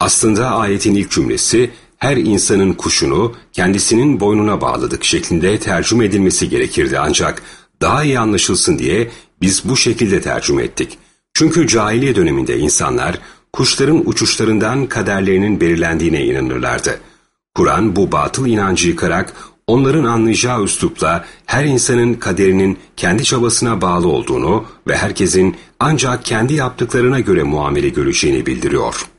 Aslında ayetin ilk cümlesi, her insanın kuşunu kendisinin boynuna bağladık şeklinde tercüme edilmesi gerekirdi, ancak daha iyi anlaşılsın diye biz bu şekilde tercüme ettik. Çünkü cahiliye döneminde insanlar kuşların uçuşlarından kaderlerinin belirlendiğine inanırlardı. Kur'an bu batıl inancı yıkarak onların anlayacağı üslupla her insanın kaderinin kendi çabasına bağlı olduğunu ve herkesin ancak kendi yaptıklarına göre muamele göreceğini bildiriyor.